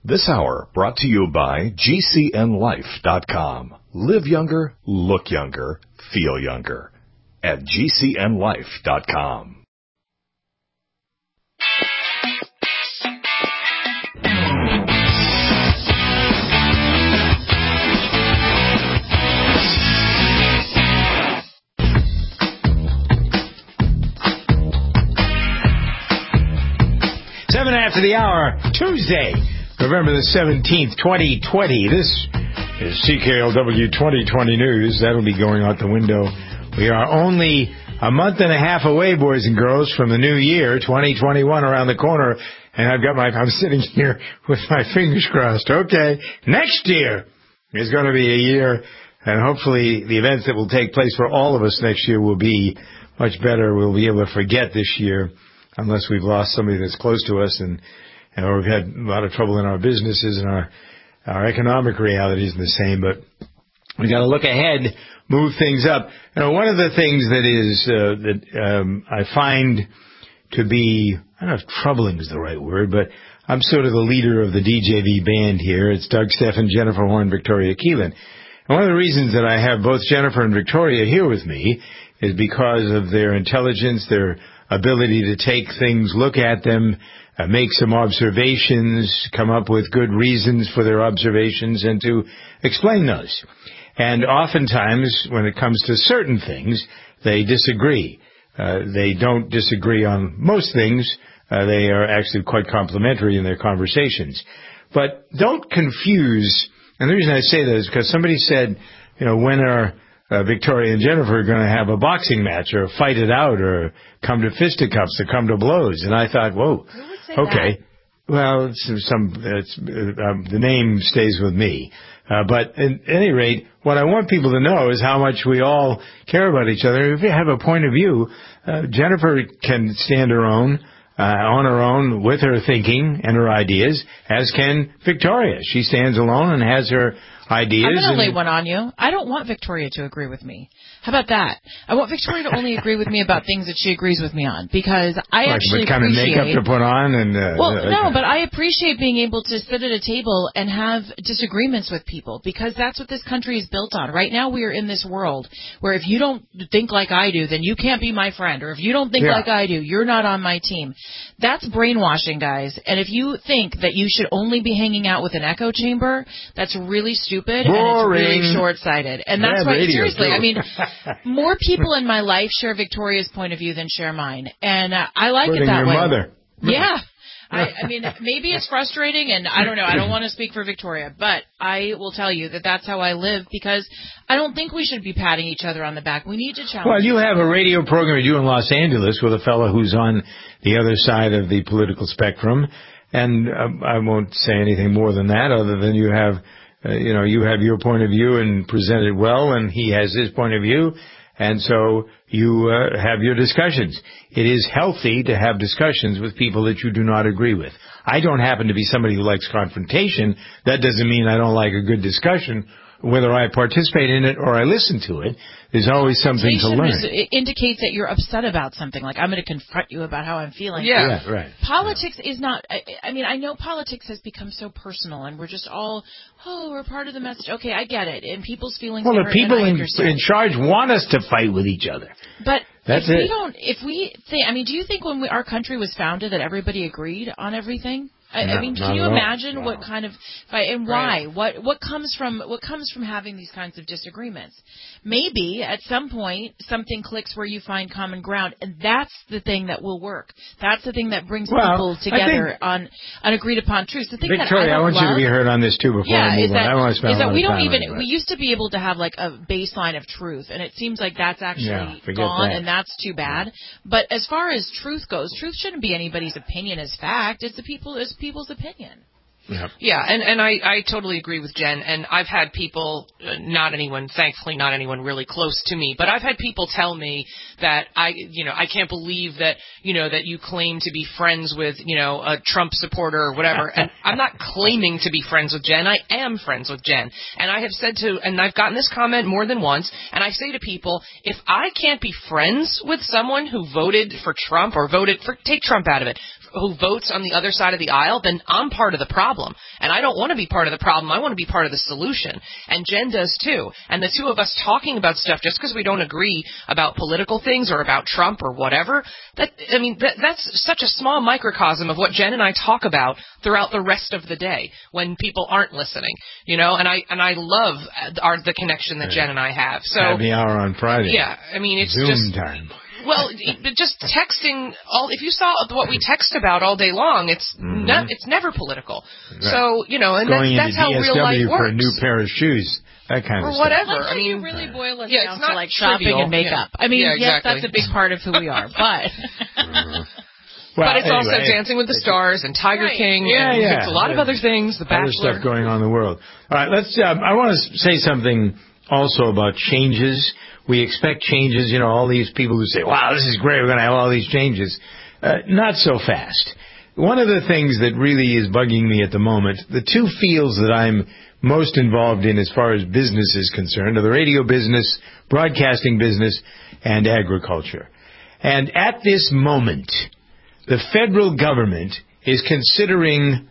This hour brought to you by GCNLife.com. Live younger, look younger, feel younger. At GCNLife.com. Seven after the hour, Tuesday, November the 17th, 2020. This is CKLW 2020 News. That'll be going out the window. We are only a month and a half away, boys and girls, from the new year, 2021, around the corner. And I'm sitting here with my fingers crossed. Okay, next year is going to be a year, and hopefully the events that will take place for all of us next year will be much better. We'll be able to forget this year, unless we've lost somebody that's close to us, and or we've had a lot of trouble in our businesses, and our economic reality is the same. But we got to look ahead, move things up. You know, one of the things that I find to be, I don't know if troubling is the right word, but I'm sort of the leader of the DJV band here. It's Doug Steffen, Jennifer Horn, Victoria Keelan. And one of the reasons that I have both Jennifer and Victoria here with me is because of their intelligence, their ability to take things, look at them, make some observations, come up with good reasons for their observations, and to explain those. And oftentimes, when it comes to certain things, they disagree. They don't disagree on most things. They are actually quite complimentary in their conversations. But don't confuse, and the reason I say that is because somebody said, you know, when are Victoria and Jennifer are going to have a boxing match or fight it out or come to fisticuffs or come to blows. And I thought, whoa, okay. That? Well, the name stays with me. But at any rate, what I want people to know is how much we all care about each other. If you have a point of view, Jennifer can stand her own, on her own with her thinking and her ideas, as can Victoria. She stands alone and has her ideas. I'm going to lay one on you. I don't want Victoria to agree with me. How about that? I want Victoria to only agree with me about things that she agrees with me on, because I actually kind appreciate... of makeup to put on and... but I appreciate being able to sit at a table and have disagreements with people, because that's what this country is built on. Right now we are in this world where if you don't think like I do, then you can't be my friend, or if you don't think like I do, you're not on my team. That's brainwashing, guys. And if you think that you should only be hanging out with an echo chamber, that's really stupid. And it's really short-sighted. And that's why, seriously, I mean, more people in my life share Victoria's point of view than share mine. And I like it that way. Your mother. Yeah. I mean, maybe it's frustrating, and I don't know. I don't want to speak for Victoria, but I will tell you that that's how I live, because I don't think we should be patting each other on the back. We need to challenge. Well, you have a radio program you do in Los Angeles with a fellow who's on the other side of the political spectrum, and I won't say anything more than that, other than you have... you have your point of view and present it well, and he has his point of view, and so you have your discussions. It is healthy to have discussions with people that you do not agree with. I don't happen to be somebody who likes confrontation. That doesn't mean I don't like a good discussion. Whether I participate in it or I listen to it, there's always something to learn. It indicates that you're upset about something. Like, I'm going to confront you about how I'm feeling. Yeah, right. Politics is not... I mean, I know politics has become so personal, and we're just all, we're part of the message. Okay, I get it. And people's feelings... Well, the people in charge want us to fight with each other. But do you think when our country was founded that everybody agreed on everything? I mean, can you imagine what kind of fight and why? What comes from having these kinds of disagreements? Maybe at some point something clicks where you find common ground, and that's the thing that will work. That's the thing that brings people together on agreed upon truths. The thing Victoria, I want you to be heard on this too before I move on. I don't want to spend a lot of time on it. We used to be able to have like a baseline of truth, and it seems like that's actually gone, and that's too bad. But as far as truth goes, truth shouldn't be anybody's opinion as fact. It's people's opinion. Yeah, and I totally agree with Jen. And I've had people, thankfully not anyone really close to me, but I've had people tell me that I can't believe that you claim to be friends with, a Trump supporter or whatever. And I'm not claiming to be friends with Jen. I am friends with Jen. And I have said and I've gotten this comment more than once, and I say to people, if I can't be friends with someone who voted for Trump or take Trump out of it, who votes on the other side of the aisle, then I'm part of the problem. And I don't want to be part of the problem. I want to be part of the solution. And Jen does too. And the two of us talking about stuff just because we don't agree about political things or about Trump or whatever, that's such a small microcosm of what Jen and I talk about throughout the rest of the day when people aren't listening, and I love the connection that Jen and I have. So happy hour on Friday. Yeah, it's Zoom just time. Well, just texting if you saw what we text about all day long, it's never political. Right. So, and going that's how DSW real life works. for a new pair of shoes. That kind of or stuff. whatever. I mean, you really boil it yeah, down it's not to like shopping trivial. and makeup. Yeah. I mean, exactly. yes, that's a big part of who we are, but but it's also Dancing with the Stars and Tiger King and it's a lot of other things. The Bachelor. Other stuff going on in the world. All right, let's. I want to say something also about changes. We expect changes. All these people who say, "Wow, this is great. We're going to have all these changes." Not so fast. One of the things that really is bugging me at the moment, the two fields that I'm most involved in as far as business is concerned, are the radio business, broadcasting business, and agriculture. And at this moment, the federal government is considering,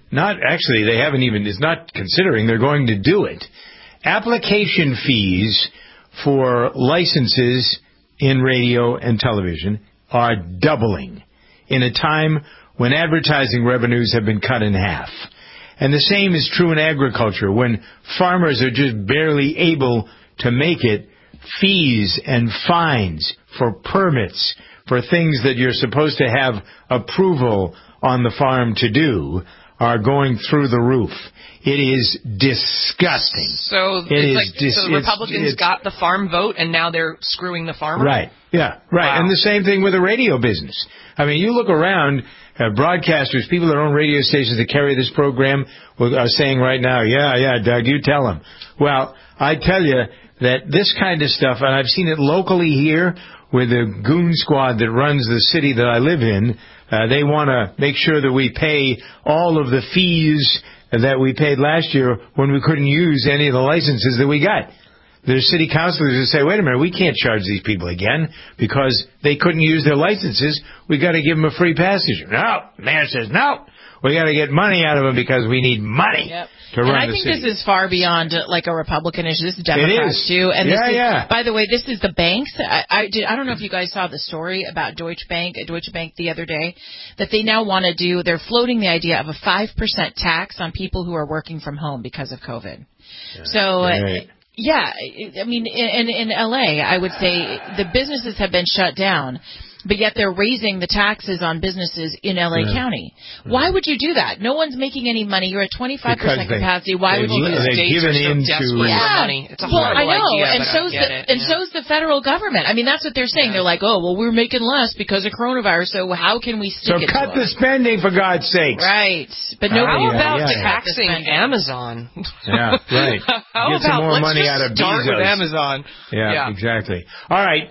is not considering, they're going to do it. Application fees for licenses in radio and television are doubling in a time when advertising revenues have been cut in half. And the same is true in agriculture. When farmers are just barely able to make it, fees and fines for permits for things that you're supposed to have approval on the farm to do are going through the roof. It is disgusting. So the Republicans got the farm vote, and now they're screwing the farmer? Right. Yeah, right. Wow. And the same thing with the radio business. I mean, you look around, broadcasters, people that own radio stations that carry this program are saying right now, yeah, Doug, you tell them. Well, I tell you that this kind of stuff, and I've seen it locally here with the goon squad that runs the city that I live in, they want to make sure that we pay all of the fees that we paid last year when we couldn't use any of the licenses that we got. There's city councilors who say, wait a minute, we can't charge these people again because they couldn't use their licenses. We got to give them a free passage. No, the mayor says, no, we got to get money out of them because we need money to run the city. And I think this is far beyond like a Republican issue. This is Democrats too. And by the way, this is the banks. I don't know if you guys saw the story about Deutsche Bank the other day, that they now want to do, they're floating the idea of a 5% tax on people who are working from home because of COVID. Yeah. So, yeah, I mean, in LA, I would say the businesses have been shut down, but yet they're raising the taxes on businesses in LA County. Why would you do that? No one's making any money. You're at 25% capacity. Why would you do that? They've given in to money. It's a horrible idea, and so's the federal government. I mean, that's what they're saying. They're like, oh, well, we're making less because of coronavirus, so how can we stick it to cut the spending, for God's sakes. Right. But how about taxing Amazon? Yeah, right. How Get some more money out of start Bezos. with Amazon. Yeah, exactly. All right.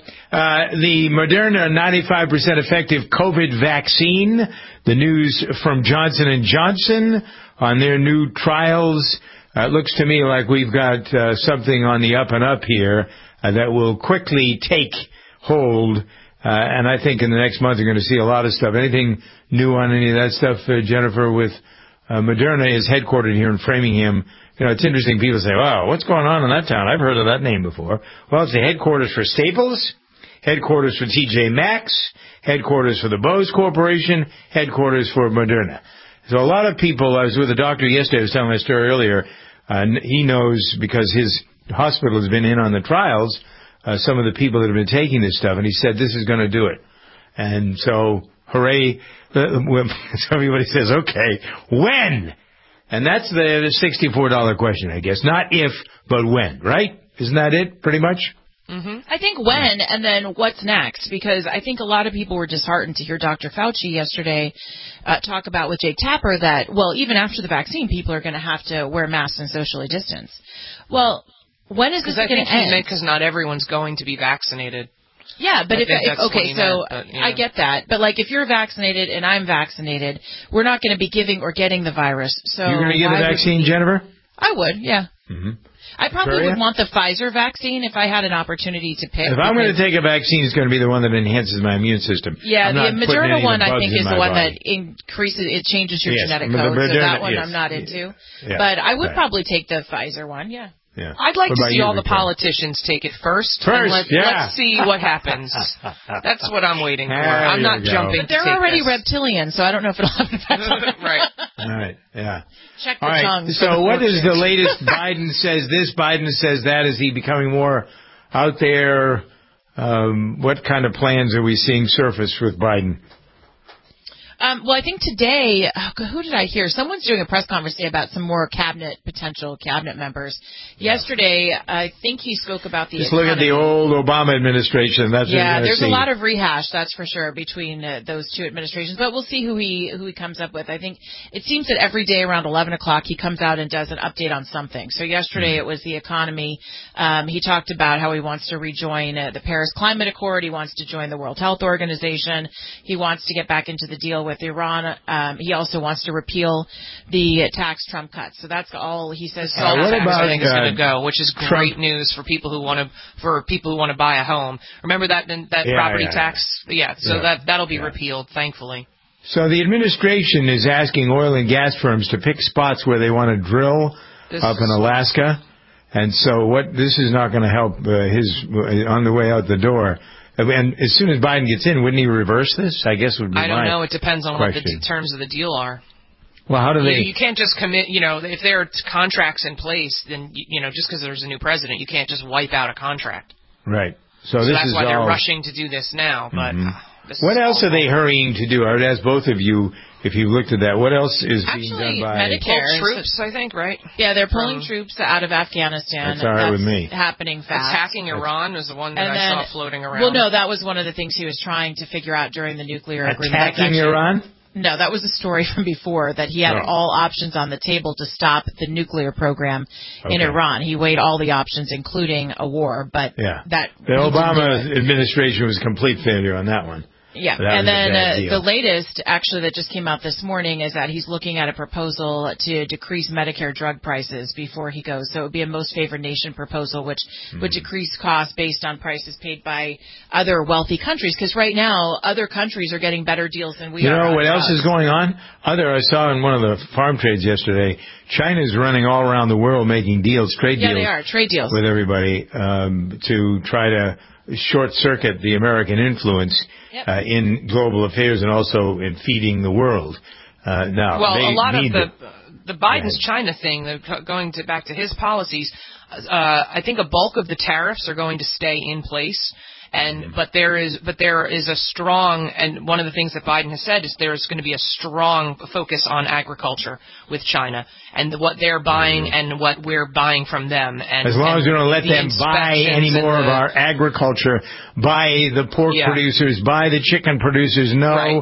The Moderna 95% effective COVID vaccine. The news from Johnson & Johnson on their new trials. It looks to me like we've got something on the up and up here that will quickly take hold. And I think in the next month you're going to see a lot of stuff. Anything new on any of that stuff, Jennifer, with Moderna is headquartered here in Framingham. It's interesting. People say, wow, what's going on in that town? I've heard of that name before. Well, it's the headquarters for Staples, headquarters for TJ Maxx, headquarters for the Bose Corporation, headquarters for Moderna. So a lot of people, I was with a doctor yesterday, I was telling my story earlier, and he knows because his hospital has been in on the trials, some of the people that have been taking this stuff, and he said this is going to do it. And so, hooray, everybody says, okay, when? And that's the $64 question, I guess. Not if, but when, right? Isn't that it, pretty much? Mm-hmm. I think when, and then what's next, because I think a lot of people were disheartened to hear Dr. Fauci yesterday talk about with Jake Tapper that, well, even after the vaccine, people are going to have to wear masks and socially distance. Well, when is this going to end? Because not everyone's going to be vaccinated. Yeah, but I get that. But like if you're vaccinated and I'm vaccinated, we're not going to be giving or getting the virus. So you're going to get the vaccine, Jennifer? I would, yeah. Mm-hmm. I probably would want the Pfizer vaccine if I had an opportunity to pick. If I'm going to take a vaccine, it's going to be the one that enhances my immune system. Yeah, the Moderna one I think is the one that changes your genetic code. So that one I'm not into. Yeah. But I would probably take the Pfizer one. Yeah. Yeah. I'd like to see all the politicians take it first. Let's see what happens. That's what I'm waiting for. I'm not jumping. But they're already reptilian, so I don't know if it'll have an effect on them. Right. All right. Yeah. Check the tongue. So what is the latest? Biden says this. Biden says that. Is he becoming more out there? What kind of plans are we seeing surface with Biden? Well, I think today, who did I hear? Someone's doing a press conference today about some more potential cabinet members. Yesterday, I think he spoke about the economy. Look at the old Obama administration. That's there's a lot of rehash, that's for sure, between those two administrations. But we'll see who he comes up with. I think it seems that every day around 11 o'clock he comes out and does an update on something. So yesterday it was the economy. He talked about how he wants to rejoin the Paris Climate Accord. He wants to join the World Health Organization. He wants to get back into the deal with Iran. He also wants to repeal the tax Trump cuts. So that's all he says. What about I think is going to go, which is great news for people who want to buy a home. Remember that property tax? Yeah. So that'll be repealed, thankfully. So the administration is asking oil and gas firms to pick spots where they want to drill up in Alaska, and so this is not going to help on the way out the door. And as soon as Biden gets in, wouldn't he reverse this? I guess would be I don't know. It depends on what the terms of the deal are. Well, how do they? You can't just commit. If there are contracts in place, then just because there's a new president, you can't just wipe out a contract. Right. So that's why they're rushing to do this now. But what else are they hurrying to do? I would ask both of you if you looked at that. What else is being done by Medicare troops? I think, right? Yeah, they're pulling troops out of Afghanistan. That's all right with me. Happening fast. Attacking Iran was the one that I saw floating around. Well, no, that was one of the things he was trying to figure out during the nuclear agreement. Attacking Iran? No, that was a story from before, that he had all options on the table to stop the nuclear program in Iran. He weighed all the options, including a war, but the Obama administration was a complete failure on that one. Yeah, and then the latest, actually, that just came out this morning is that he's looking at a proposal to decrease Medicare drug prices before he goes. So it would be a most favored nation proposal, which would decrease costs based on prices paid by other wealthy countries. Because right now, other countries are getting better deals than we are. You know what else is going on? I saw in one of the farm trades yesterday, China's running all around the world making deals, trade deals. Yeah, they are, trade deals. With everybody to try to short-circuit the American influence in global affairs and also in feeding the world. A lot of the Biden's China thing, going back to his policies, I think a bulk of the tariffs are going to stay in place. But there is a strong, and one of the things that Biden has said is there's going to be a strong focus on agriculture with China and what they're buying and what we're buying from them. And as long as we don't let them buy any more of our agriculture, buy the pork producers, buy the chicken producers. No.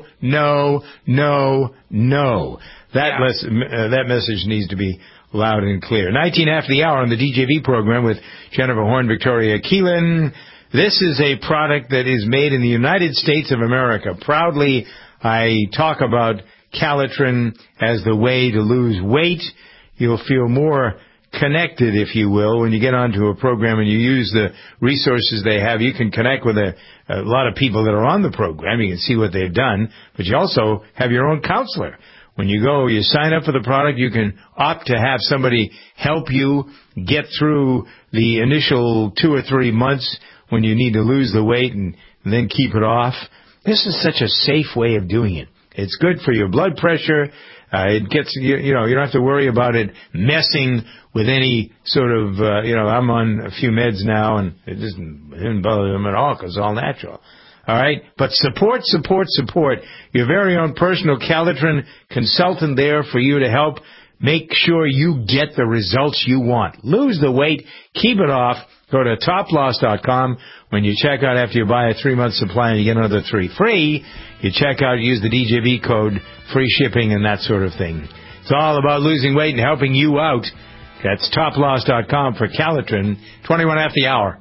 That message needs to be loud and clear. 19 after the hour on the DJV program with Jennifer Horn, Victoria Keelan. This is a product that is made in the United States of America. Proudly, I talk about Calitrin as the way to lose weight. You'll feel more connected, if you will, when you get onto a program and you use the resources they have. You can connect with a lot of people that are on the program. You can see what they've done, but you also have your own counselor. When you go, you sign up for the product, you can opt to have somebody help you get through the initial 2 or 3 months when you need to lose the weight and then keep it off. This is such a safe way of doing it. It's good for your blood pressure. It gets, you don't have to worry about it messing with any sort of, I'm on a few meds now and it didn't bother them at all because it's all natural. All right? But support. Your very own personal Calitrin consultant there for you to help make sure you get the results you want. Lose the weight. Keep it off. Go to toploss.com. When you check out after you buy a 3-month supply and you get another 3 free, you check out, use the DJV code, free shipping and that sort of thing. It's all about losing weight and helping you out. That's toploss.com for Calitrin, 21 after the hour.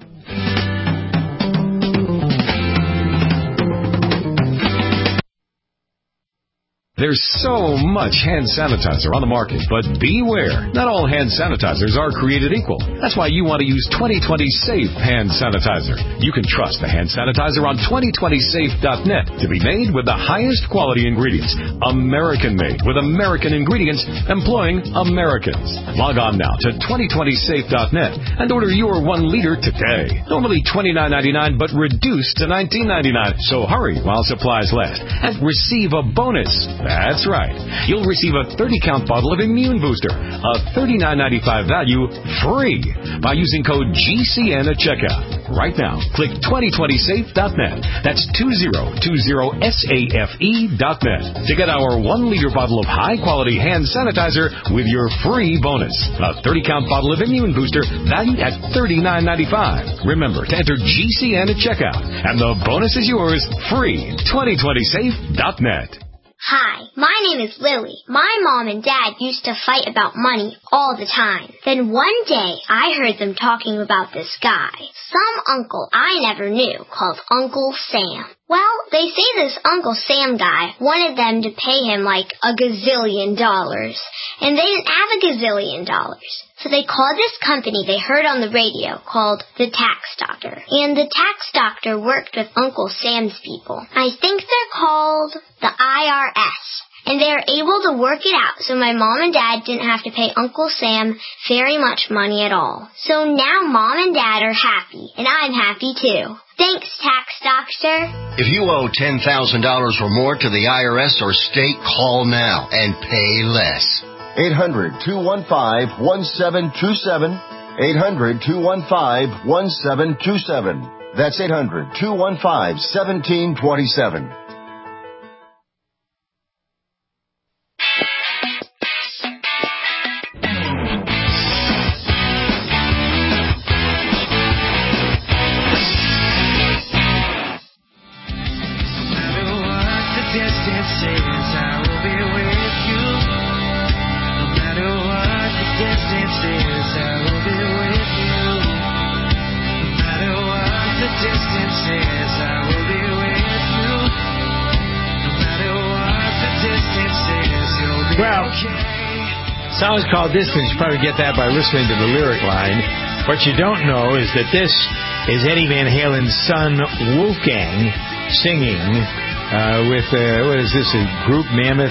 There's so much hand sanitizer on the market, but beware. Not all hand sanitizers are created equal. That's why you want to use 2020 Safe Hand Sanitizer. You can trust the hand sanitizer on 2020safe.net to be made with the highest quality ingredients. American-made with American ingredients employing Americans. Log on now to 2020safe.net and order your 1 liter today. Normally $29.99, but reduced to $19.99. So hurry while supplies last and receive a bonus. That's right. You'll receive a 30-count bottle of Immune Booster, a $39.95 value, free by using code GCN at checkout. Right now, click 2020safe.net. That's 2020safe.net to get our 1 liter bottle of high-quality hand sanitizer with your free bonus. A 30-count bottle of Immune Booster valued at $39.95. Remember to enter GCN at checkout, and the bonus is yours free. 2020safe.net. Hi, my name is Lily. My mom and dad used to fight about money all the time. Then one day, I heard them talking about this guy, some uncle I never knew, called Uncle Sam. Well, they say this Uncle Sam guy wanted them to pay him like $1 gazillion, and they didn't have $1 gazillion. So they called this company they heard on the radio called the Tax Doctor. And the Tax Doctor worked with Uncle Sam's people. I think they're called the IRS. And they were able to work it out so my mom and dad didn't have to pay Uncle Sam very much money at all. So now mom and dad are happy, and I'm happy too. Thanks, Tax Doctor. If you owe $10,000 or more to the IRS or state, call now and pay less. 800-215-1727. 800-215-1727. That's 800-215-1727. Well, song's called Distance. You probably get that by listening to the lyric line. What you don't know is that this is Eddie Van Halen's son, Wolfgang, singing with, what is this, a group Mammoth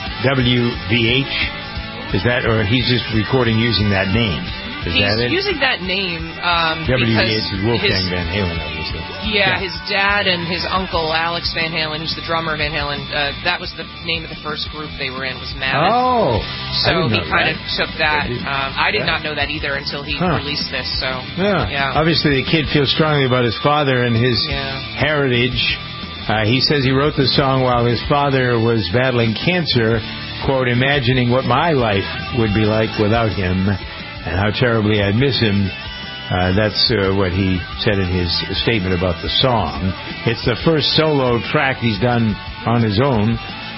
WVH? Is that, or he's just recording using that name? He's using that name WVH is Wolfgang Van Halen, obviously. Yeah, his dad and his uncle, Alex Van Halen, who's the drummer of Van Halen, that was the name of the first group they were in, was Mammoth. Oh, so he kind of took that. I did not know that either until he released this. So yeah. Obviously, the kid feels strongly about his father and his heritage. He says he wrote the song while his father was battling cancer, quote, imagining what my life would be like without him and how terribly I'd miss him. That's what he said in his statement about the song. It's the first solo track he's done on his own.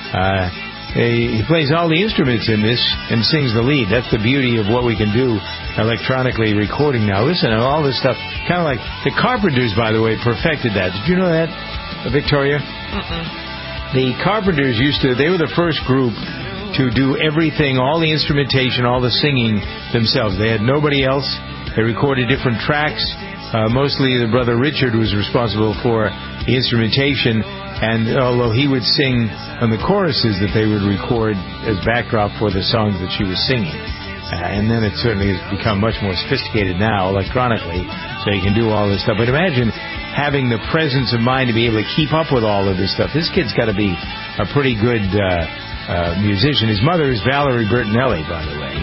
He plays all the instruments in this and sings the lead. That's the beauty of what we can do electronically recording now. Listen to all this stuff. Kind of like the Carpenters, by the way, perfected that. Did you know that, Victoria? The Carpenters they were the first group to do everything, all the instrumentation, all the singing themselves. They had nobody else. They recorded different tracks. Mostly the brother Richard was responsible for the instrumentation, and although he would sing on the choruses that they would record as backdrop for the songs that she was singing. And then it certainly has become much more sophisticated now electronically, so you can do all this stuff. But imagine having the presence of mind to be able to keep up with all of this stuff. This kid's got to be a pretty good musician. His mother is Valerie Bertinelli, by the way.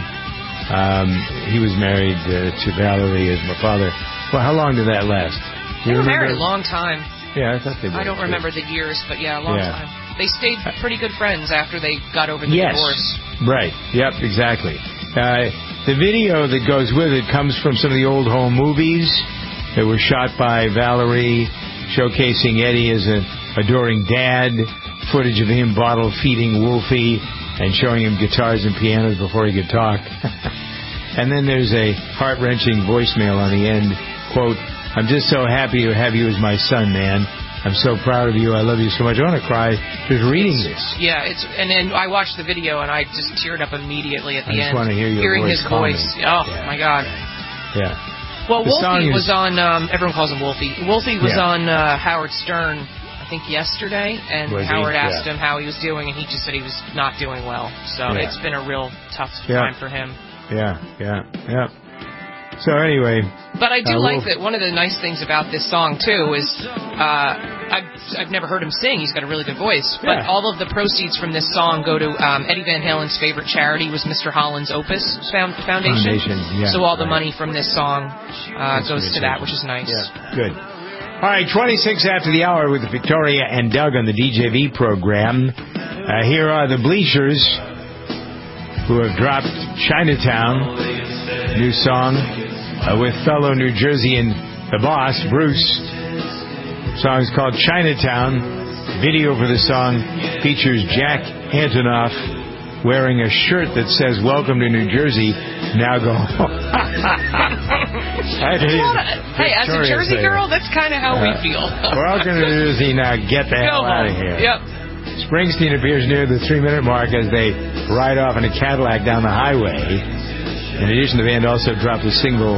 He was married to Valerie as my father. Well, how long did that last? They were married a long time. Yeah, I thought they were. I don't remember the years, but a long time. They stayed pretty good friends after they got over the divorce. Right. Yep, exactly. The video that goes with it comes from some of the old home movies that were shot by Valerie, showcasing Eddie as an adoring dad, footage of him bottle feeding Wolfie and showing him guitars and pianos before he could talk. And then there's a heart-wrenching voicemail on the end, quote, I'm just so happy to have you as my son, man. I'm so proud of you. I love you so much. I want to cry just reading this. Yeah, and then I watched the video and I just teared up immediately at the end. I just want to hear your hearing voice his voice. Oh, yeah. my God. Yeah. Well, Wolfie was on, everyone calls him Wolfie. Wolfie was on Howard Stern, I think yesterday, and Howard asked him how he was doing, and he just said he was not doing well. So it's been a real tough time for him. Yeah. So anyway. But I do like that one of the nice things about this song, too, is I've never heard him sing. He's got a really good voice. But all of the proceeds from this song go to Eddie Van Halen's favorite charity was Mr. Holland's Opus Foundation. So all the money from this song goes to that, which is nice. Yeah. Good. All right, 26 after the hour with Victoria and Doug on the DJV program. Here are the Bleachers, who have dropped Chinatown, new song, with fellow New Jerseyan The Boss, Bruce. The song is called Chinatown. Video for the song features Jack Antonoff wearing a shirt that says, "Welcome to New Jersey, now go home." Hey, as a Jersey girl, that's kind of how we feel. Welcome to New Jersey, now get the hell out of here. Yep. Springsteen appears near the 3-minute mark as they ride off in a Cadillac down the highway. In addition, the band also dropped the single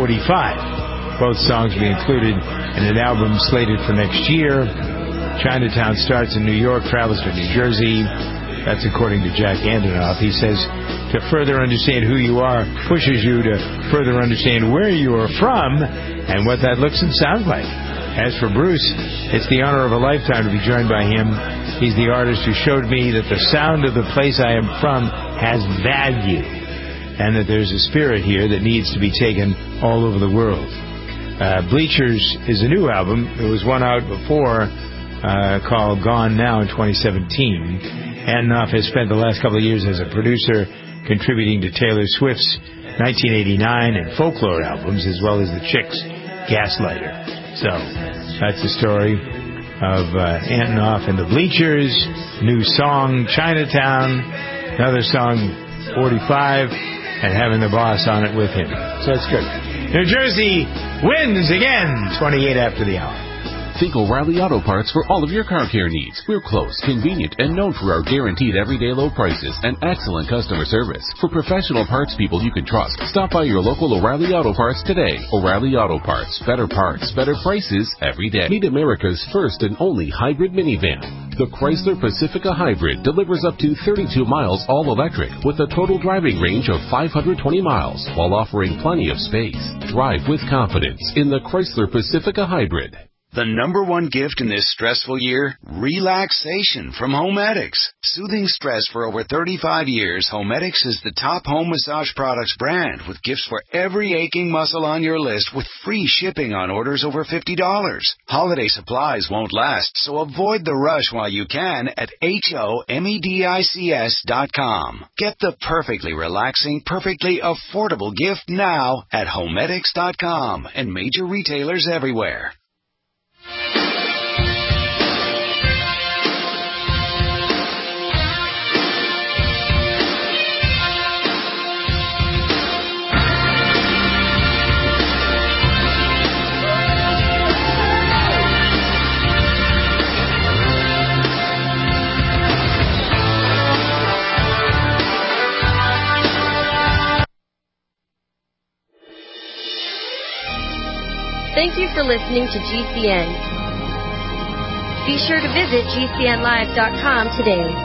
45. Both songs will be included in an album slated for next year. Chinatown starts in New York, travels to New Jersey. That's according to Jack Antonoff. He says, to further understand who you are pushes you to further understand where you are from and what that looks and sounds like. As for Bruce, it's the honor of a lifetime to be joined by him. He's the artist who showed me that the sound of the place I am from has value, and that there's a spirit here that needs to be taken all over the world. Bleachers is a new album. There was one out before called Gone Now in 2017. Antonoff has spent the last couple of years as a producer, contributing to Taylor Swift's 1989 and Folklore albums, as well as the Chicks' Gaslighter. So that's the story of Antonoff and the Bleachers. New song, Chinatown. Another song, 45, and having the Boss on it with him. So it's good. New Jersey wins again, 28 after the hour. Think O'Reilly Auto Parts for all of your car care needs. We're close, convenient, and known for our guaranteed everyday low prices and excellent customer service. For professional parts people you can trust, stop by your local O'Reilly Auto Parts today. O'Reilly Auto Parts. Better parts, better prices every day. Meet America's first and only hybrid minivan. The Chrysler Pacifica Hybrid delivers up to 32 miles all electric with a total driving range of 520 miles while offering plenty of space. Drive with confidence in the Chrysler Pacifica Hybrid. The number one gift in this stressful year? Relaxation from Homedics. Soothing stress for over 35 years, Homedics is the top home massage products brand with gifts for every aching muscle on your list with free shipping on orders over $50. Holiday supplies won't last, so avoid the rush while you can at HOMEDICS.com. Get the perfectly relaxing, perfectly affordable gift now at Homedics.com and major retailers everywhere. Thank you for listening to GCN. Be sure to visit GCNlive.com today.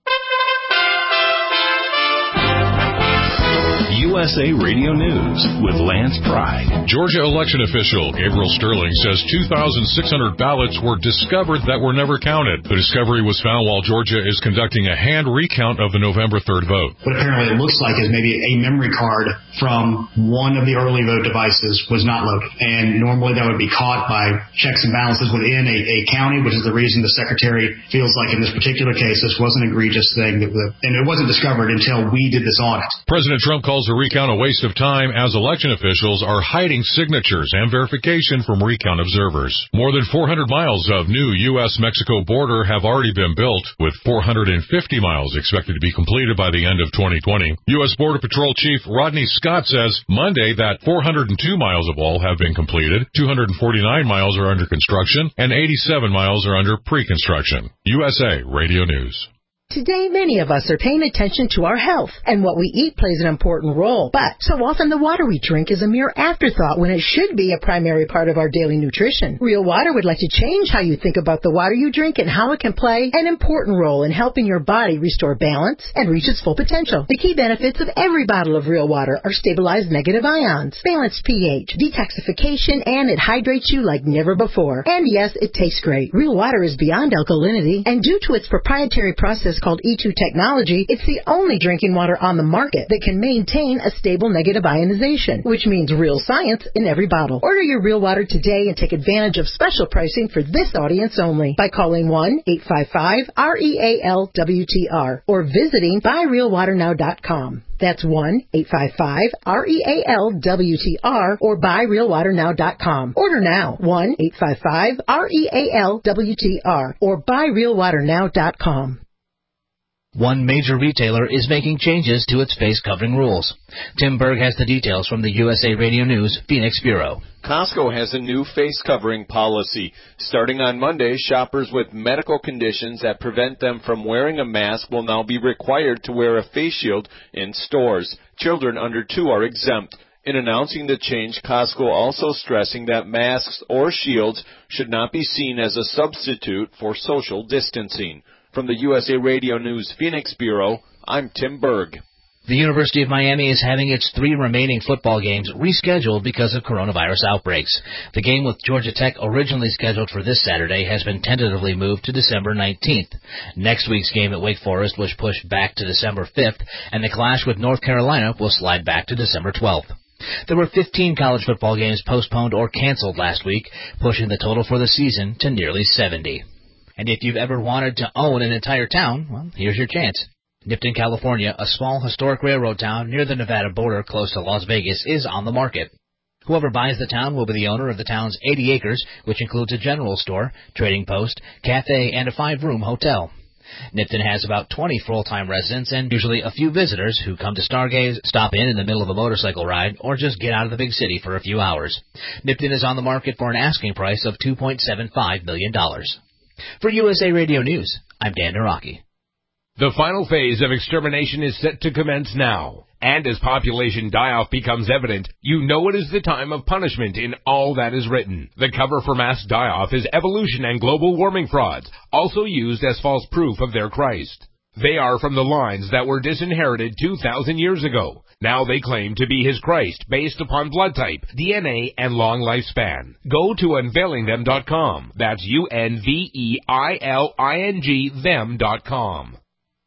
USA Radio News with Lance Pride. Georgia election official Gabriel Sterling says 2,600 ballots were discovered that were never counted. The discovery was found while Georgia is conducting a hand recount of the November 3rd vote. What apparently it looks like is maybe a memory card from one of the early vote devices was not loaded. And normally that would be caught by checks and balances within a county, which is the reason the secretary feels like in this particular case this was an egregious thing, and it wasn't discovered until we did this audit. President Trump calls the recount a waste of time as election officials are hiding signatures and verification from recount observers. More than 400 miles of new U.S.-Mexico border have already been built, with 450 miles expected to be completed by the end of 2020. U.S. Border Patrol Chief Rodney Scott says Monday that 402 miles of wall have been completed, 249 miles are under construction, and 87 miles are under pre-construction. USA Radio News. Today, many of us are paying attention to our health, and what we eat plays an important role. But so often the water we drink is a mere afterthought when it should be a primary part of our daily nutrition. Real Water would like to change how you think about the water you drink and how it can play an important role in helping your body restore balance and reach its full potential. The key benefits of every bottle of Real Water are stabilized negative ions, balanced pH, detoxification, and it hydrates you like never before. And yes, it tastes great. Real Water is beyond alkalinity, and due to its proprietary process called E2 technology, it's the only drinking water on the market that can maintain a stable negative ionization, which means real science in every bottle. Order your Real Water today and take advantage of special pricing for this audience only by calling 1-855-REAL-WTR or visiting buyrealwaternow.com. That's 1-855-REAL-WTR or buyrealwaternow.com. Order now, 1-855-REAL-WTR or buyrealwaternow.com. One major retailer is making changes to its face covering rules. Tim Berg has the details from the USA Radio News Phoenix Bureau. Costco has a new face covering policy. Starting on Monday, shoppers with medical conditions that prevent them from wearing a mask will now be required to wear a face shield in stores. Children under 2 are exempt. In announcing the change, Costco also stressing that masks or shields should not be seen as a substitute for social distancing. From the USA Radio News Phoenix Bureau, I'm Tim Berg. The University of Miami is having its 3 remaining football games rescheduled because of coronavirus outbreaks. The game with Georgia Tech, originally scheduled for this Saturday, has been tentatively moved to December 19th. Next week's game at Wake Forest was pushed back to December 5th, and the clash with North Carolina will slide back to December 12th. There were 15 college football games postponed or canceled last week, pushing the total for the season to nearly 70. And if you've ever wanted to own an entire town, well, here's your chance. Nipton, California, a small historic railroad town near the Nevada border close to Las Vegas, is on the market. Whoever buys the town will be the owner of the town's 80 acres, which includes a general store, trading post, cafe, and a 5-room hotel. Nipton has about 20 full-time residents and usually a few visitors who come to stargaze, stop in the middle of a motorcycle ride, or just get out of the big city for a few hours. Nipton is on the market for an asking price of $2.75 million. For USA Radio News, I'm Dan Naraki. The final phase of extermination is set to commence now. And as population die-off becomes evident, you know it is the time of punishment in all that is written. The cover for mass die-off is evolution and global warming frauds, also used as false proof of their Christ. They are from the lines that were disinherited 2,000 years ago. Now they claim to be his Christ based upon blood type, DNA, and long lifespan. Go to unveilingthem.com. That's UNVEILING them.com.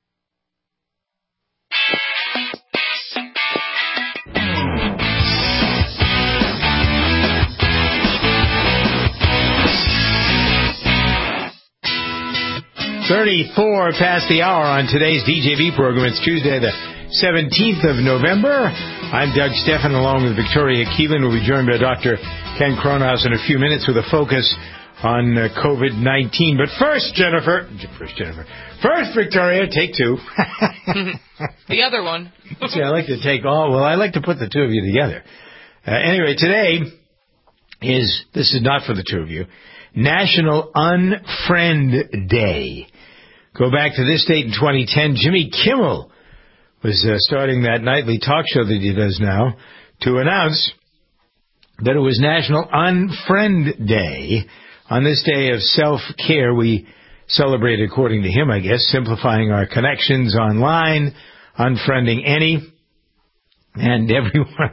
.34 past the hour on today's DJB program. It's Tuesday, the 17th of November. I'm Doug Stephan, along with Victoria Keelan. We'll be joined by Dr. Ken Cronhaus in a few minutes with a focus on COVID-19. But first, Victoria, take 2. The other one. See, I like to take all. Well, I like to put the 2 of you together. Anyway, today this is not for the 2 of you, National Unfriend Day. Go back to this date in 2010. Jimmy Kimmel was starting that nightly talk show that he does now to announce that it was National Unfriend Day. On this day of self-care, we celebrate, according to him, I guess, simplifying our connections online, unfriending any and everyone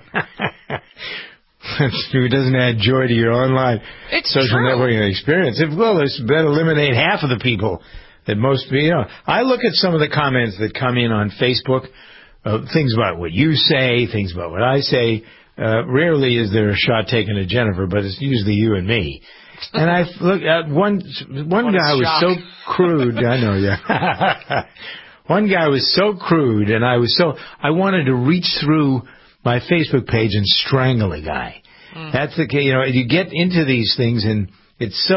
who doesn't add joy to your online social networking experience. That eliminate half of the people that most, I look at some of the comments that come in on Facebook, things about what you say, things about what I say. Rarely is there a shot taken at Jennifer, but it's usually you and me. And I look at one guy was so crude. I know, yeah. One guy was so crude, and I wanted to reach through my Facebook page and strangle a guy. That's the case. You get into these things, and it's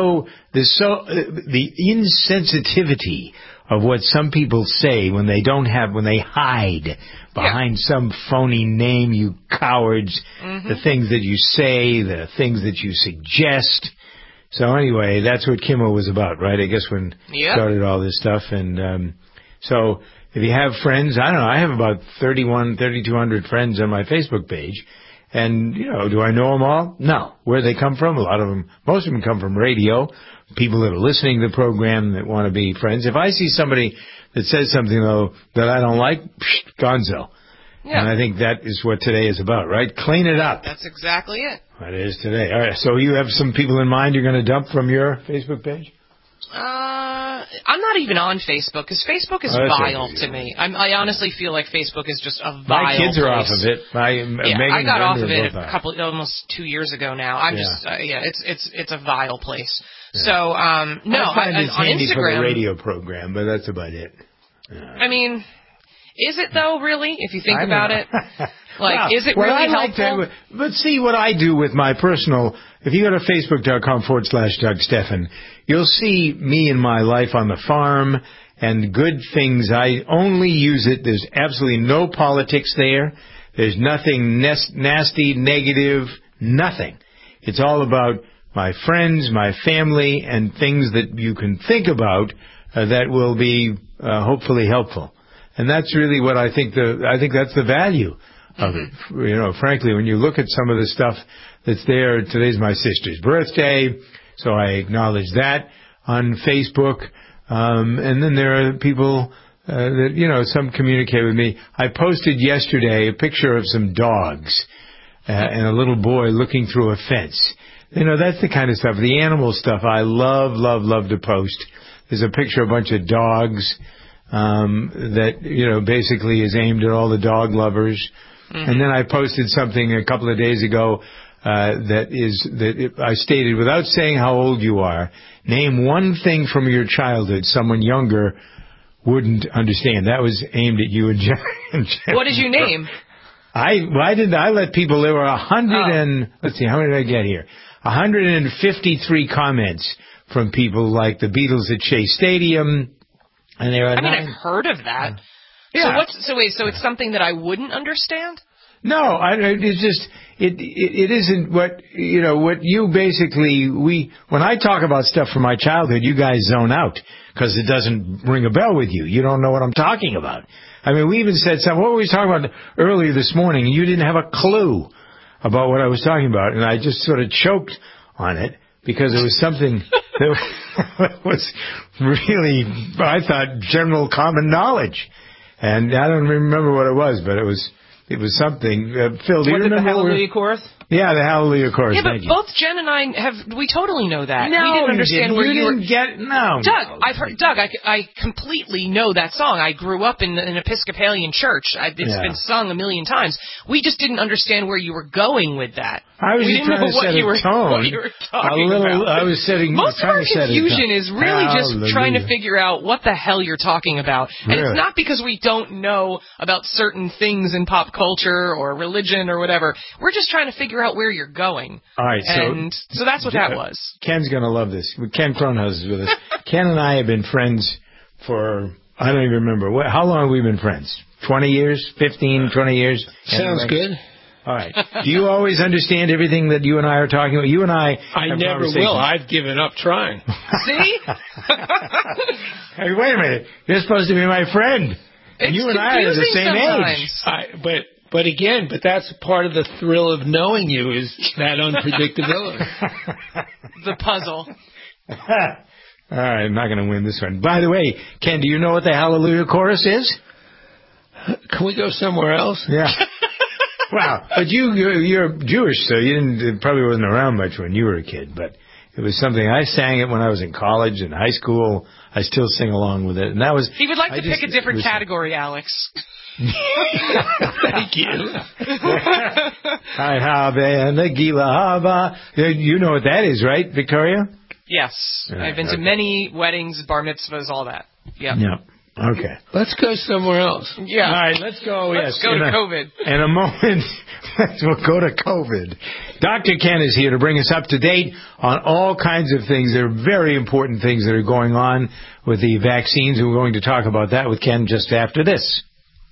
the insensitivity of what some people say when they hide behind some phony name, you cowards, the things that you say, the things that you suggest. So anyway, that's what Kimmel was about, right? I guess when started all this stuff. And so if you have friends, I don't know, I have about 3,200 friends on my Facebook page. And, do I know them all? No. Where they come from? Most of them come from radio, people that are listening to the program that want to be friends. If I see somebody that says something, though, that I don't like, gonzo. Yeah. And I think that is what today is about, right? Clean it up. That's exactly it. That is today. All right. So you have some people in mind you're going to dump from your Facebook page? I'm not even on Facebook because Facebook is vile to me. I honestly feel like Facebook is just a vile My kids are place. off of it. I got off of it almost 2 years ago now. It's a vile place. Yeah. So no, I find it's on handy Instagram for the radio program, but that's about it. I mean, is it though? Really, if you think about it. Is it really helpful? But see what I do with my personal... If you go to Facebook.com/Doug Stephan, you'll see me and my life on the farm and good things. I only use it. There's absolutely no politics there. There's nothing nasty, negative, nothing. It's all about my friends, my family, and things that you can think about that will be hopefully helpful. And that's really what I think that's the value of it. Frankly, when you look at some of the stuff that's there, today's my sister's birthday, so I acknowledge that on Facebook. And then there are people that, some communicate with me. I posted yesterday a picture of some dogs and a little boy looking through a fence. That's the kind of stuff. The animal stuff I love, love, love to post. There's a picture of a bunch of dogs that, basically is aimed at all the dog lovers. And then I posted something a couple of days ago that I stated, without saying how old you are, name one thing from your childhood someone younger wouldn't understand. That was aimed at you and Jen. What did you name? I let people, there were 100 and, let's see, how many did I get here? 153 comments from people like the Beatles at Shea Stadium. And there are I've heard of that. Yeah. So it's something that I wouldn't understand? No, it's just, it isn't what you basically, when I talk about stuff from my childhood, you guys zone out because it doesn't ring a bell with you. You don't know what I'm talking about. I mean, we even said something, what were we talking about earlier this morning? You didn't have a clue about what I was talking about, and I just sort of choked on it because it was something that was really, I thought, general common knowledge. And I don't remember what it was, but it was something. Phil, do you remember? The Hallelujah Chorus? Yeah, the Hallelujah Chorus. Yeah, but both Jen and I we totally know that. No, we didn't understand where you didn't get. No, Doug, I've heard. Doug, I completely know that song. I grew up in an Episcopalian church. It's been sung a million times. We just didn't understand where you were going with that. I was just trying to set a tone. What you were talking about. I was setting. Most of our confusion is really just trying to figure out what the hell you're talking about, and it's not because we don't know about certain things in pop culture or religion or whatever. We're just trying to figure out where you're going. All right, so that's what that was. Ken's going to love this. Ken Kronhaus is with us. Ken and I have been friends for, I don't even remember. How long have we been friends? 20 years? 15, 20 years? Sounds good. All right. Do you always understand everything that you and I are talking about? You and I never will. I've given up trying. See? Hey, wait a minute. You're supposed to be my friend. And you and I are the same age. But that's part of the thrill of knowing you is that unpredictability. The puzzle. All right, I'm not going to win this one. By the way, Ken, do you know what the Hallelujah Chorus is? Can we go somewhere else? Yeah. Wow. But you're Jewish, so it probably wasn't around much when you were a kid, but it was something, I sang it when I was in college and high school. I still sing along with it. And that was... He would like to pick a different category, Alex. Thank you. You know what that is, right, Victoria? Yes. I've been to many weddings, bar mitzvahs, all that. Yeah. Yeah. Okay. Let's go somewhere else. Yeah. All right, let's go. Let's go to COVID. In a moment, we'll go to COVID. Dr. Ken is here to bring us up to date on all kinds of things. There are very important things that are going on with the vaccines, and we're going to talk about that with Ken just after this.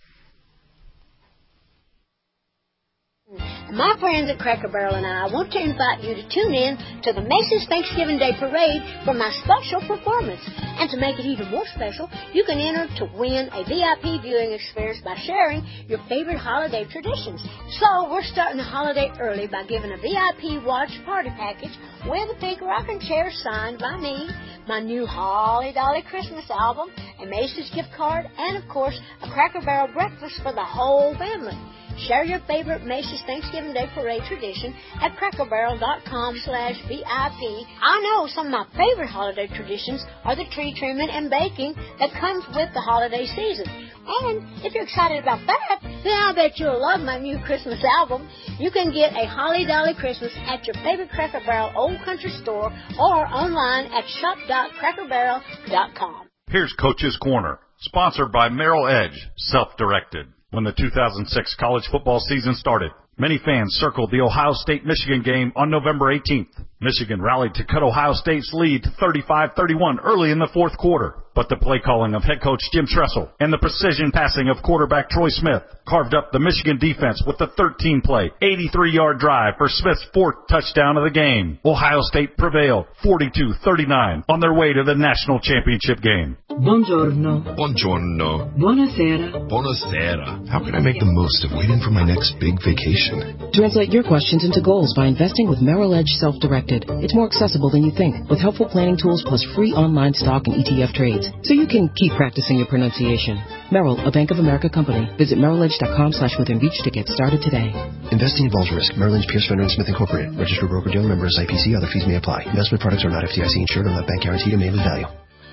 My friends at Cracker Barrel and I want to invite you to tune in to the Macy's Thanksgiving Day Parade for my special performance. And to make it even more special, you can enter to win a VIP viewing experience by sharing your favorite holiday traditions. So we're starting the holiday early by giving a VIP watch party package with a pink rocking chair signed by me, my new Holly Dolly Christmas album, a Macy's gift card, and of course a Cracker Barrel breakfast for the whole family. Share your favorite Macy's Thanksgiving Day Parade tradition at crackerbarrel.com/VIP. I know some of my favorite holiday traditions are the tree trimming and baking that comes with the holiday season. And if you're excited about that, then I bet you'll love my new Christmas album. You can get a Holly Dolly Christmas at your favorite Cracker Barrel Old Country store or online at shop.crackerbarrel.com. Here's Coach's Corner, sponsored by Merrill Edge, self-directed. When the 2006 college football season started, many fans circled the Ohio State-Michigan game on November 18th. Michigan rallied to cut Ohio State's lead to 35-31 early in the fourth quarter. But the play calling of head coach Jim Tressel and the precision passing of quarterback Troy Smith carved up the Michigan defense with the 13-play, 83-yard drive for Smith's fourth touchdown of the game. Ohio State prevailed 42-39 on their way to the national championship game. Buongiorno. Buongiorno. Buonasera. Buonasera. How can I make the most of waiting for my next big vacation? Translate your questions into goals by investing with Merrill Edge Self-Directed. It's more accessible than you think, with helpful planning tools plus free online stock and ETF trades, so you can keep practicing your pronunciation. Merrill, a Bank of America company. Visit merrilledge.com/withinreach to get started today. Investing involves risk. Merrill Lynch, Pierce, Fenner & Smith Incorporated. Registered broker-dealer member SIPC. Other fees may apply. Investment products are not FDIC insured or not bank guaranteed and may lose value.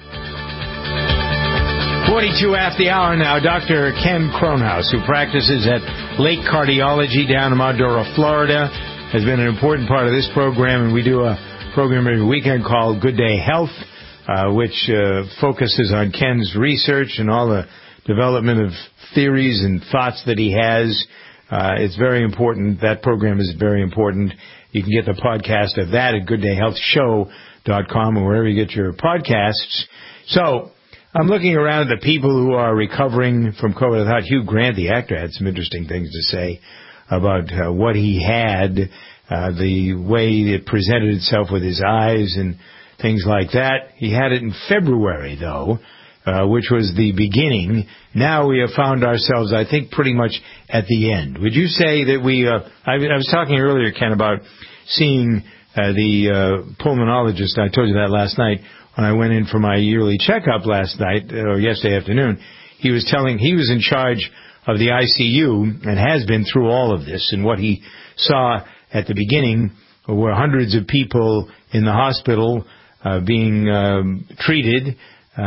42 after the hour now. Dr. Ken Kronhaus, who practices at Lake Cardiology down in Mildura, Florida, has been an important part of this program, and we do a program every weekend called Good Day Health, which focuses on Ken's research and all the development of theories and thoughts that he has. It's very important. That program is very important. You can get the podcast of that at gooddayhealthshow.com or wherever you get your podcasts. So I'm looking around at the people who are recovering from COVID. I thought Hugh Grant, the actor, had some interesting things to say about what he had, the way it presented itself with his eyes and things like that. He had it in February, though, which was the beginning. Now we have found ourselves, I think, pretty much at the end. Would you say that we I was talking earlier, Ken, about seeing the pulmonologist. I told you that last night when I went in for my yearly checkup last night, or yesterday afternoon. He was in charge of the ICU and has been through all of this. And what he saw at the beginning were hundreds of people in the hospital being treated.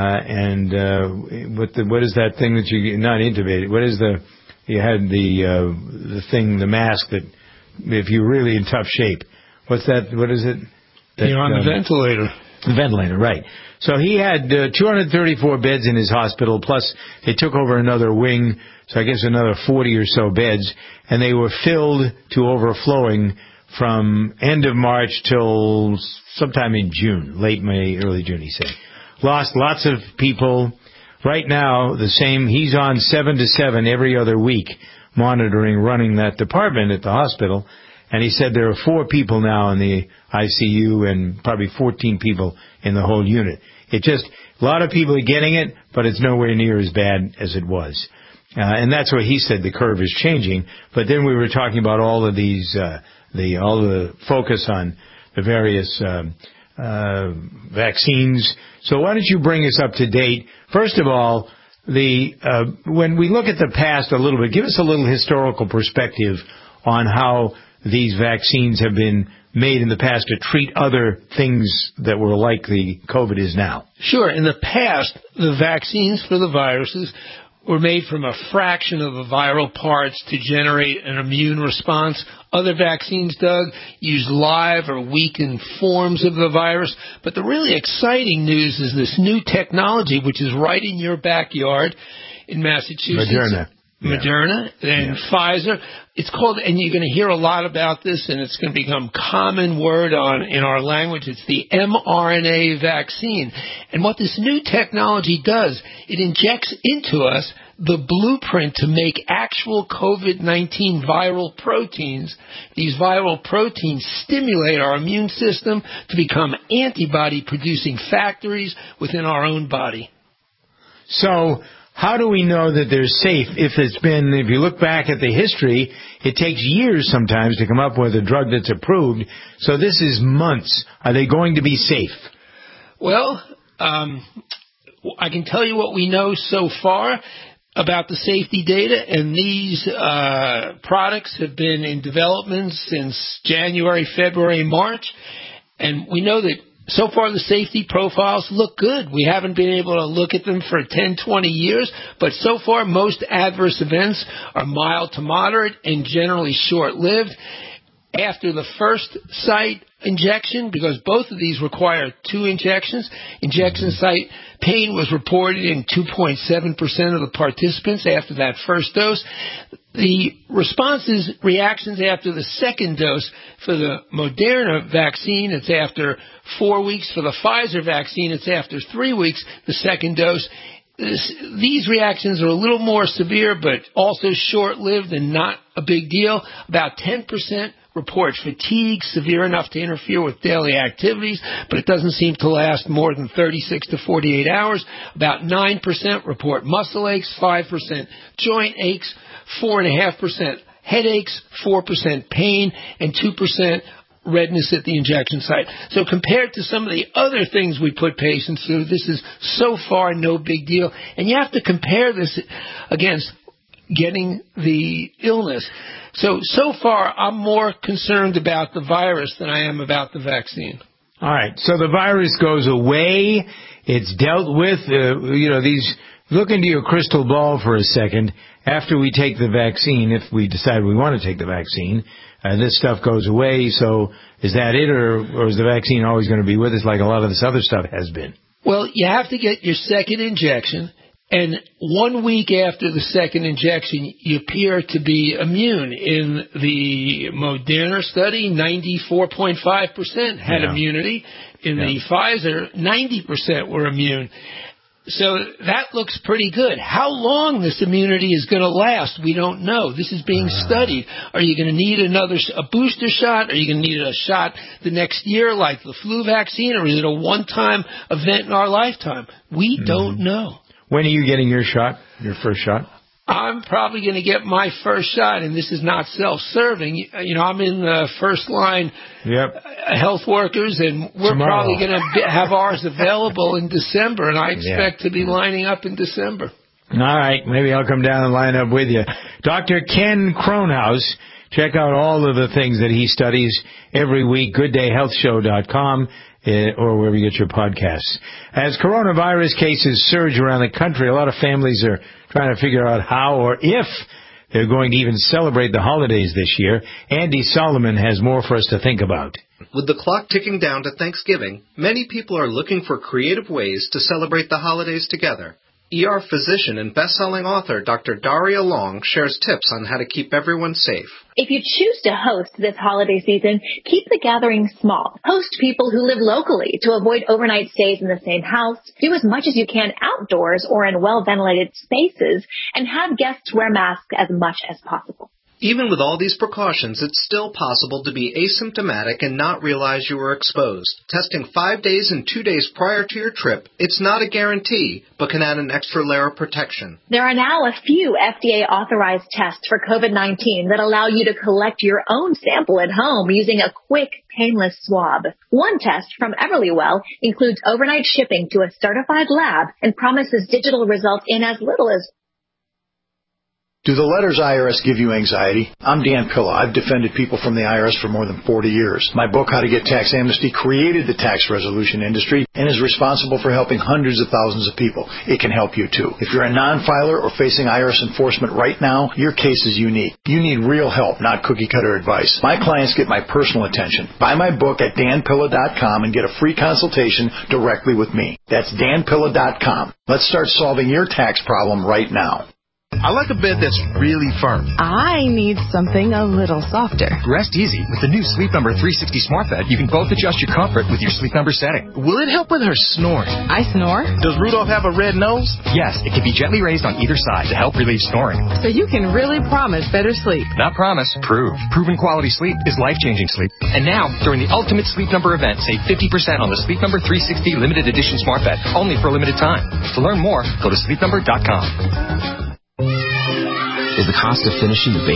What is that thing that you not intubated? What is you had the thing, the mask that if you're really in tough shape. What's that? What is it? You're on the ventilator. The ventilator, right. So he had 234 beds in his hospital, plus they took over another wing, so I guess another 40 or so beds, and they were filled to overflowing from end of March till sometime in June, late May, early June, he said. Lost lots of people. Right now, the same, he's on 7 to 7 every other week, running that department at the hospital. And he said there are 4 people now in the ICU and probably 14 people in the whole unit. A lot of people are getting it, but it's nowhere near as bad as it was. And that's what he said, the curve is changing. But then we were talking about all of these, all the focus on the various vaccines. So why don't you bring us up to date? First of all, when we look at the past a little bit, give us a little historical perspective on how these vaccines have been made in the past to treat other things that were like the COVID is now. Sure. In the past, the vaccines for the viruses were made from a fraction of the viral parts to generate an immune response. Other vaccines, Doug, use live or weakened forms of the virus. But the really exciting news is this new technology, which is right in your backyard in Massachusetts. Moderna and Pfizer. It's called, and you're going to hear a lot about this, and it's going to become common word in our language. It's the mRNA vaccine. And what this new technology does, it injects into us the blueprint to make actual COVID-19 viral proteins. These viral proteins stimulate our immune system to become antibody-producing factories within our own body. So how do we know that they're safe if you look back at the history, it takes years sometimes to come up with a drug that's approved. So this is months. Are they going to be safe? Well, I can tell you what we know so far about the safety data, and these products have been in development since January, February, March, and we know that so far the safety profiles look good. We haven't been able to look at them for 10, 20 years, but so far most adverse events are mild to moderate and generally short-lived. After the first site injection, because both of these require 2 injections, injection site pain was reported in 2.7% of the participants after that first dose. The reactions after the second dose for the Moderna vaccine, it's after 4 weeks. For the Pfizer vaccine, it's after 3 weeks, the second dose. These reactions are a little more severe, but also short-lived and not a big deal. About 10% report fatigue, severe enough to interfere with daily activities, but it doesn't seem to last more than 36 to 48 hours. About 9% report muscle aches, 5% joint aches, 4.5% headaches, 4% pain, and 2% redness at the injection site. So compared to some of the other things we put patients through, this is so far no big deal. And you have to compare this against getting the illness. So far, I'm more concerned about the virus than I am about the vaccine. All right. So the virus goes away. It's dealt with. Look into your crystal ball for a second. After we take the vaccine, if we decide we want to take the vaccine, this stuff goes away. So is that it, or is the vaccine always going to be with us like a lot of this other stuff has been? Well, you have to get your second injection. And 1 week after the second injection, you appear to be immune. In the Moderna study, 94.5% had immunity. In the Pfizer, 90% were immune. So that looks pretty good. How long this immunity is going to last, we don't know. This is being studied. Are you going to need a booster shot? Are you going to need a shot the next year like the flu vaccine? Or is it a one-time event in our lifetime? We don't know. When are you getting your shot, your first shot? I'm probably going to get my first shot, and this is not self-serving. I'm in the first line health workers, and we're probably going to have ours available in December, and I expect to be lining up in December. All right. Maybe I'll come down and line up with you. Dr. Ken Kronhaus, check out all of the things that he studies every week, gooddayhealthshow.com. Or wherever you get your podcasts. As coronavirus cases surge around the country, a lot of families are trying to figure out how or if they're going to even celebrate the holidays this year. Andy Solomon has more for us to think about. With the clock ticking down to Thanksgiving, many people are looking for creative ways to celebrate the holidays together. ER physician and best-selling author Dr. Daria Long shares tips on how to keep everyone safe. If you choose to host this holiday season, keep the gathering small. Host people who live locally to avoid overnight stays in the same house. Do as much as you can outdoors or in well-ventilated spaces, and have guests wear masks as much as possible. Even with all these precautions, it's still possible to be asymptomatic and not realize you were exposed. Testing 5 days and 2 days prior to your trip, it's not a guarantee, but can add an extra layer of protection. There are now a few FDA-authorized tests for COVID-19 that allow you to collect your own sample at home using a quick, painless swab. One test from Everlywell includes overnight shipping to a certified lab and promises digital results in as little as Do the letters IRS give you anxiety? I'm Dan Pilla. I've defended people from the IRS for more than 40 years. My book, How to Get Tax Amnesty, created the tax resolution industry and is responsible for helping hundreds of thousands of people. It can help you too. If you're a non-filer or facing IRS enforcement right now, your case is unique. You need real help, not cookie-cutter advice. My clients get my personal attention. Buy my book at danpilla.com and get a free consultation directly with me. That's danpilla.com. Let's start solving your tax problem right now. I like a bed that's really firm. I need something a little softer. Rest easy. With the new Sleep Number 360 Smart Bed, you can both adjust your comfort with your Sleep Number setting. Will it help with her snoring? I snore. Does Rudolph have a red nose? Yes, it can be gently raised on either side to help relieve snoring. So you can really promise better sleep. Not promise, prove. Proven quality sleep is life-changing sleep. And now, during the Ultimate Sleep Number event, save 50% on the Sleep Number 360 Limited Edition Smart Bed, only for a limited time. To learn more, go to sleepnumber.com. Is the cost of finishing the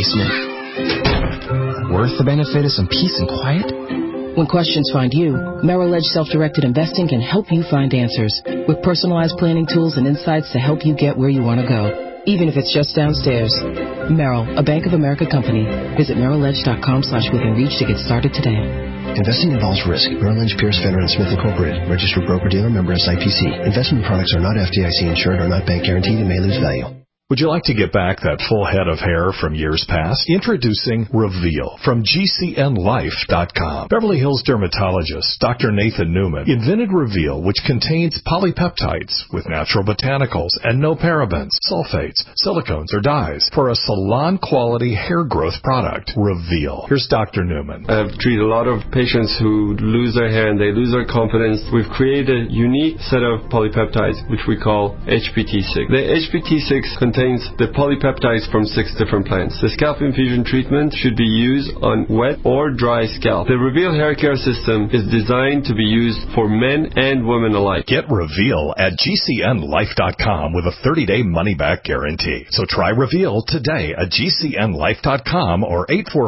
basement worth the benefit of some peace and quiet? When questions find you, Merrill Edge Self-Directed Investing can help you find answers with personalized planning tools and insights to help you get where you want to go, even if it's just downstairs. Merrill, a Bank of America company. Visit merrilledge.com/withinreach to get started today. Investing involves risk. Merrill Lynch, Pierce, Fenner & Smith Incorporated. Registered broker-dealer, member SIPC. Investment products are not FDIC insured or not bank guaranteed and may lose value. Would you like to get back that full head of hair from years past? Introducing Reveal from GCNLife.com. Beverly Hills dermatologist Dr. Nathan Newman invented Reveal, which contains polypeptides with natural botanicals and no parabens, sulfates, silicones, or dyes for a salon-quality hair growth product. Reveal. Here's Dr. Newman. I've treated a lot of patients who lose their hair and they lose their confidence. We've created a unique set of polypeptides, which we call HPT6. The HPT6 contains the polypeptides from 6 different plants. The scalp infusion treatment should be used on wet or dry scalp. The Reveal hair care system is designed to be used for men and women alike. Get Reveal at GCNLife.com with a 30-day money-back guarantee. So try Reveal today at GCNLife.com or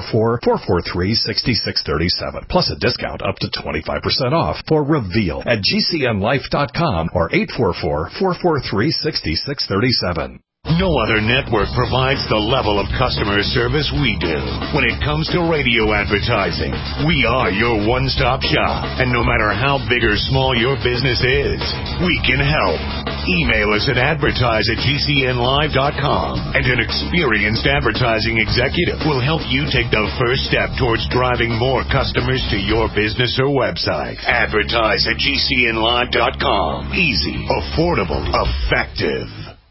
844-443-6637. Plus a discount up to 25% off for Reveal at GCNLife.com or 844-443-6637. No other network provides the level of customer service we do. When it comes to radio advertising, we are your one-stop shop. And no matter how big or small your business is, we can help. Email us at advertise@GCNlive.com, and an experienced advertising executive will help you take the first step towards driving more customers to your business or website. Advertise at GCNlive.com. Easy, affordable, effective.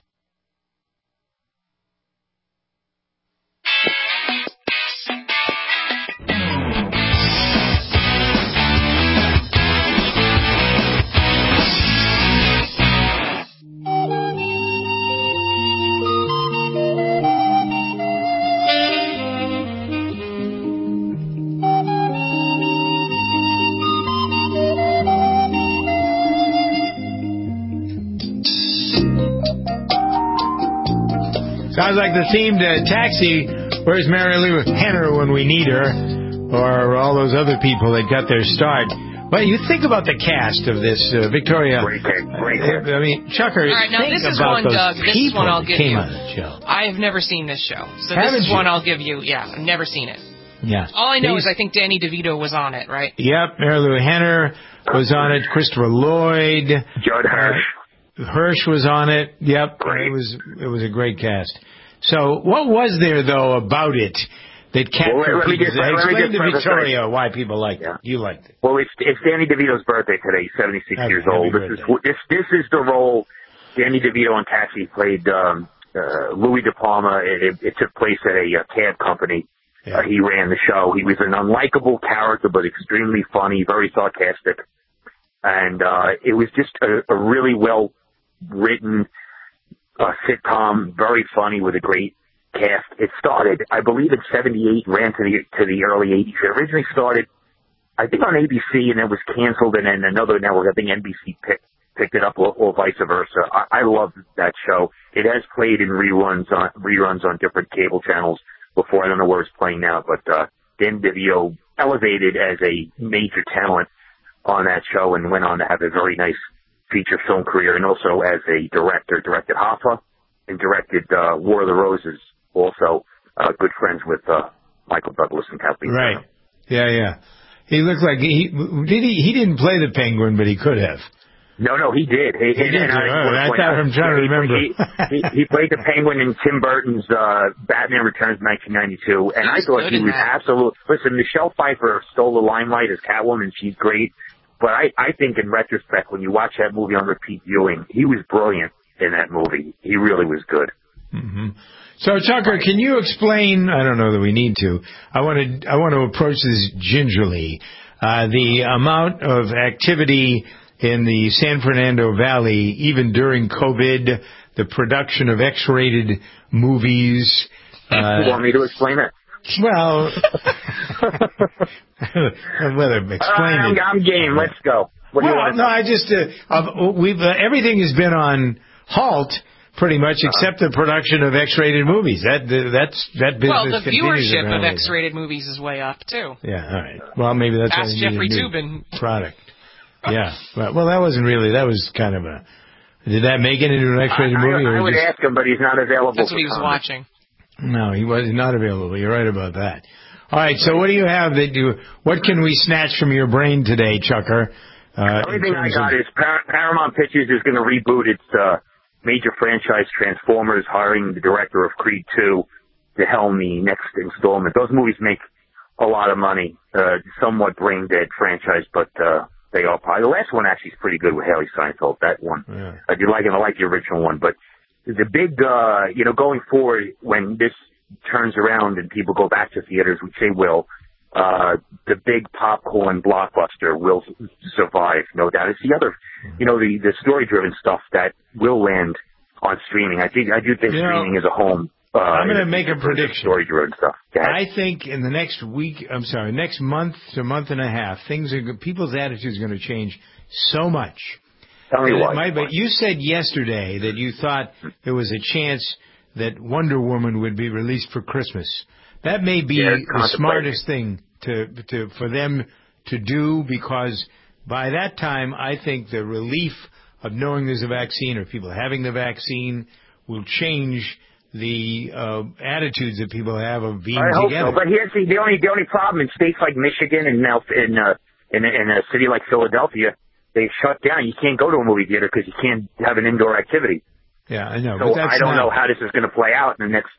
Sounds like the theme to Taxi. Where's Mary Lou Henner when we need her? Or all those other people that got their start. Well, you think about the cast of this, Victoria. Great cast. I mean, Chucker, all right, now think this is about one, those Doug. This is one I'll give came you. on the show. I have never seen this show. So Haven't this is you? one I'll give you. Yeah, I've never seen it. Yeah. All I know is I think Danny DeVito was on it, right? Yep, Mary Lou Henner was on it. Christopher Lloyd. Judd Hirsch. Hirsch was on it. Yep. Great. It was a great cast. So what was there, though, about it that captured people? Explain to Victoria why people liked it. You liked it. Well, it's Danny DeVito's birthday today. He's 76 years old. This is the role Danny DeVito on Taxi played Louis De Palma. It took place at a cab company. Yeah. He ran the show. He was an unlikable character, but extremely funny, very sarcastic. And it was just a really well-written sitcom, very funny with a great cast. It started, I believe, in '78, ran to the early '80s. It originally started, I think, on ABC, and then was canceled, and then another network, I think NBC picked it up, or vice versa. I love that show. It has played in reruns on different cable channels before. I don't know where it's playing now, but Dan DeVito elevated as a major talent on that show and went on to have a very nice feature film career, and also as a director, directed Hoffa and directed War of the Roses also good friends with Michael Douglas and Kathleen. Right. Yeah. He looks like he didn't play the Penguin, but he could have. No, he did. I thought I'm trying to remember. He played the Penguin in Tim Burton's Batman Returns 1992, and I thought he was absolute. Listen, Michelle Pfeiffer stole the limelight as Catwoman. She's great, but I think in retrospect, when you watch that movie on repeat viewing, he was brilliant in that movie. He really was good. Mm-hmm. So, Chucker, can you explain? I don't know that we need to. I want to approach this gingerly. The amount of activity in the San Fernando Valley, even during COVID, the production of X-rated movies. You want me to explain it? Well, let him explain it. I'm game. Let's go. What do you want? No, I just everything has been on halt. Pretty much, except the production of X-rated movies. That business continues. Well, the viewership of apparently. X-rated movies is way up too. Yeah, all right. Well, maybe that's Ask Jeffrey Toobin. Product. Yeah. Well, that wasn't really. That was kind of a. Did that make it into an X-rated movie? I would ask him, but he's not available. That's what he was watching. No, he was not available. You're right about that. All right. So, what do you have that do? What can we snatch from your brain today, Chucker? The only thing I got is Paramount Pictures is going to reboot its major franchise Transformers, hiring the director of Creed 2 to helm the next installment. Those movies make a lot of money. Somewhat brain dead franchise, but they are probably. The last one actually is pretty good with Haley Steinfeld. That one, I like the original one. But the big, going forward when this turns around and people go back to theaters, which they will, the big popcorn blockbuster will survive, no doubt. It's the other, the story-driven stuff that will land on streaming. I do think streaming is a home. I'm going to make a prediction. Story-driven stuff. I think in the next next month to month and a half, people's attitudes are going to change so much. Tell me why. But you said yesterday that you thought there was a chance that Wonder Woman would be released for Christmas. That may be the smartest thing for them to do, because by that time, I think the relief of knowing there's a vaccine or people having the vaccine will change the attitudes that people have of being together. I hope so. But here's the only problem in states like Michigan and now in a city like Philadelphia, they shut down. You can't go to a movie theater because you can't have an indoor activity. Yeah, I know. So I don't know how this is going to play out in the next.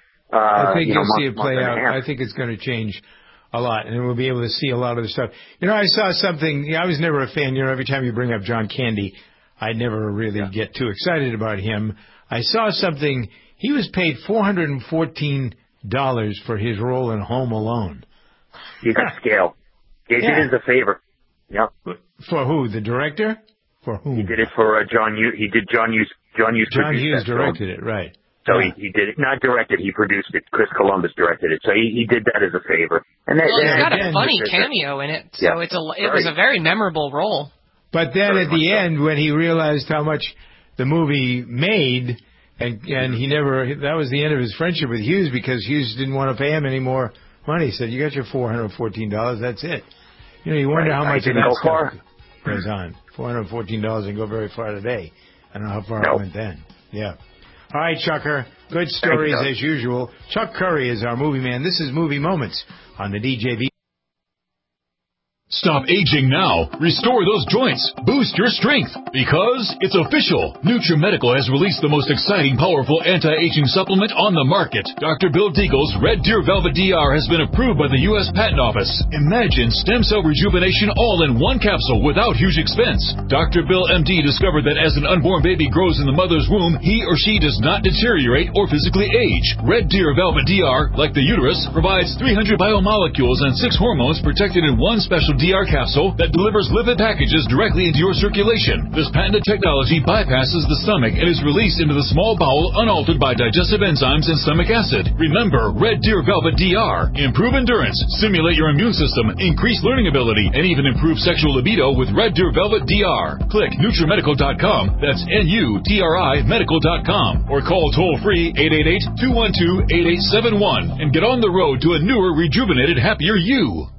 I think you'll see it play out. I think it's going to change a lot, and we'll be able to see a lot of the stuff. I saw something. I was never a fan. Every time you bring up John Candy, I never really get too excited about him. I saw something. He was paid $414 for his role in Home Alone. You got scale. He did it as a favor. Yep. For who? The director? For whom? He did it for John Hughes. He did John Hughes. John Hughes directed it, right? So he did it, not directed. He produced it. Chris Columbus directed it. So he did that as a favor. And he's got a funny cameo in it. So it was a very memorable role. But then at the end, when he realized how much the movie made, and that was the end of his friendship with Hughes, because Hughes didn't want to pay him any more money. He said, "You got your $414. That's it." You wonder how much of that stuff goes on. $414 didn't go very far today. I don't know how far it went then. Yeah. All right, Chucker. Good stories as usual. Chuck Curry is our movie man. This is Movie Moments on the DJV. Stop aging now. Restore those joints. Boost your strength. Because it's official. NutriMedical has released the most exciting, powerful anti-aging supplement on the market. Dr. Bill Deagle's Red Deer Velvet DR has been approved by the U.S. Patent Office. Imagine stem cell rejuvenation all in one capsule without huge expense. Dr. Bill MD discovered that as an unborn baby grows in the mother's womb, he or she does not deteriorate or physically age. Red Deer Velvet DR, like the uterus, provides 300 biomolecules and 6 hormones protected in one special DR capsule that delivers lipid packages directly into your circulation. This patented technology bypasses the stomach and is released into the small bowel unaltered by digestive enzymes and stomach acid. Remember, Red Deer Velvet DR. Improve endurance, stimulate your immune system, increase learning ability, and even improve sexual libido with Red Deer Velvet DR. Click NutriMedical.com, that's NUTRI Medical.com, or call toll-free 888-212-8871 and get on the road to a newer, rejuvenated, happier you.